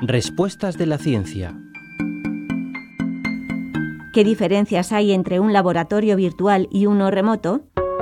Respuestas de la ciencia. ¿Qué diferencias hay entre un laboratorio virtual y uno remoto?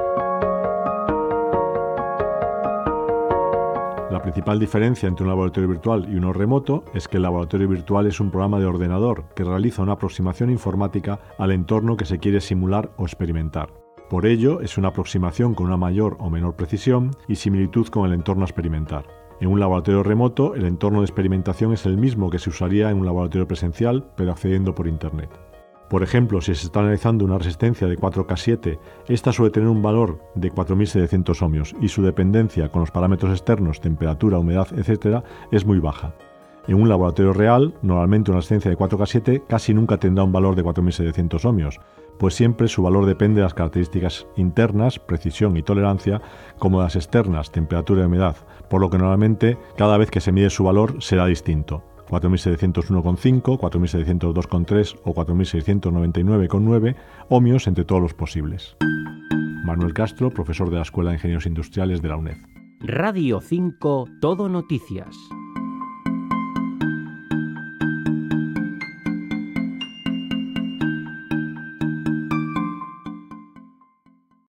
La principal diferencia entre un laboratorio virtual y uno remoto es que el laboratorio virtual es un programa de ordenador que realiza una aproximación informática al entorno que se quiere simular o experimentar. Por ello, es una aproximación con una mayor o menor precisión y similitud con el entorno a experimentar. En un laboratorio remoto, el entorno de experimentación es el mismo que se usaría en un laboratorio presencial, pero accediendo por Internet. Por ejemplo, si se está analizando una resistencia de 4K7, esta suele tener un valor de 4700 ohmios y su dependencia con los parámetros externos, temperatura, humedad, etc., es muy baja. En un laboratorio real, normalmente una resistencia de 4K7 casi nunca tendrá un valor de 4700 ohmios, pues siempre su valor depende de las características internas, precisión y tolerancia, como las externas, temperatura y humedad, por lo que normalmente cada vez que se mide su valor será distinto. 4701,5, 4702,3 o 4699,9 ohmios entre todos los posibles. Manuel Castro, profesor de la Escuela de Ingenieros Industriales de la UNED. Radio 5 Todo Noticias.